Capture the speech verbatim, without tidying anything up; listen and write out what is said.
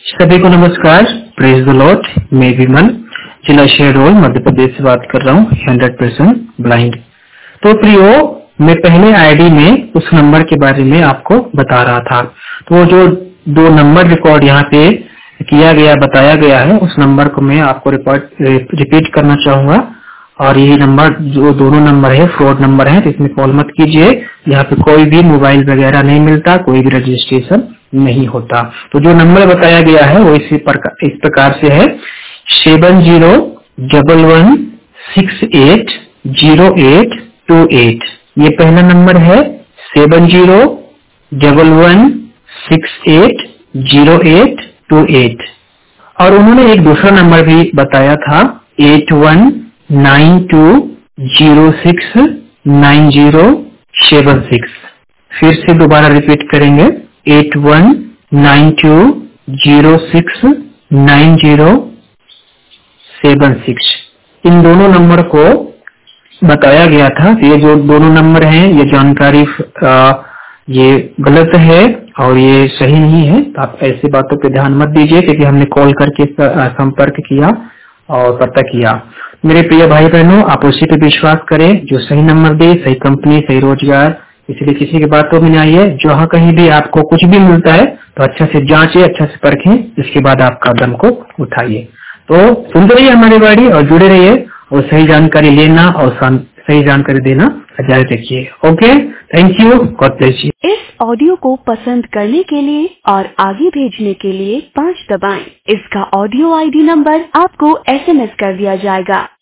सभी को नमस्कार। Praise the lord. मैं विमल जिला शहडोल मध्य प्रदेश से बात कर रहा हूँ। Hundred percent blind. तो प्रियो, मैं पहले आईडी में उस नंबर के बारे में आपको बता रहा था। तो जो दो नंबर रिकॉर्ड यहाँ पे किया गया बताया गया है, उस नंबर को मैं आपको रिकॉर्ड रिपीट करना चाहूंगा। और यही नंबर जो दोनों नंबर है फ्रॉड नंबर है, तो इसमें कॉल मत कीजिए। यहाँ पे कोई भी मोबाइल वगैरह नहीं मिलता, कोई भी रजिस्ट्रेशन नहीं होता। तो जो नंबर बताया गया है वो इसी प्रकार इस प्रकार से है seven zero double one six eight zero eight two eight. ये पहला नंबर है seven zero double one six eight zero eight two eight. और उन्होंने एक दूसरा नंबर भी बताया था eight one nine two zero six nine zero seven six. फिर से दोबारा रिपीट करेंगे eight one nine two zero six nine zero seven six. इन दोनों नंबर को बताया गया था। ये जो दोनों नंबर हैं ये जानकारी आ, ये गलत है और ये सही नहीं है। तो आप ऐसी बातों पे ध्यान मत दीजिए, क्योंकि हमने कॉल करके संपर्क किया और पता किया। मेरे प्रिय भाई बहनों, आप उसी पे विश्वास करें जो सही नंबर दे, सही कंपनी, सही रोजगार। इसलिए किसी की बातों में नहीं आइए। जहाँ कहीं भी आपको कुछ भी मिलता है तो अच्छा से जांचे, अच्छा से परखें, इसके बाद आप कदम को उठाइए। तो सुनते रहिए हमारी बाड़ी और जुड़े रहिए और सही जानकारी लेना और सही जानकारी देना जारी रखिए। Okay, thank you, God bless you. इस ऑडियो को पसंद करने के लिए और आगे भेजने के लिए पाँच दबाएं। इसका ऑडियो आईडी नंबर आपको एसएमएस कर दिया जाएगा।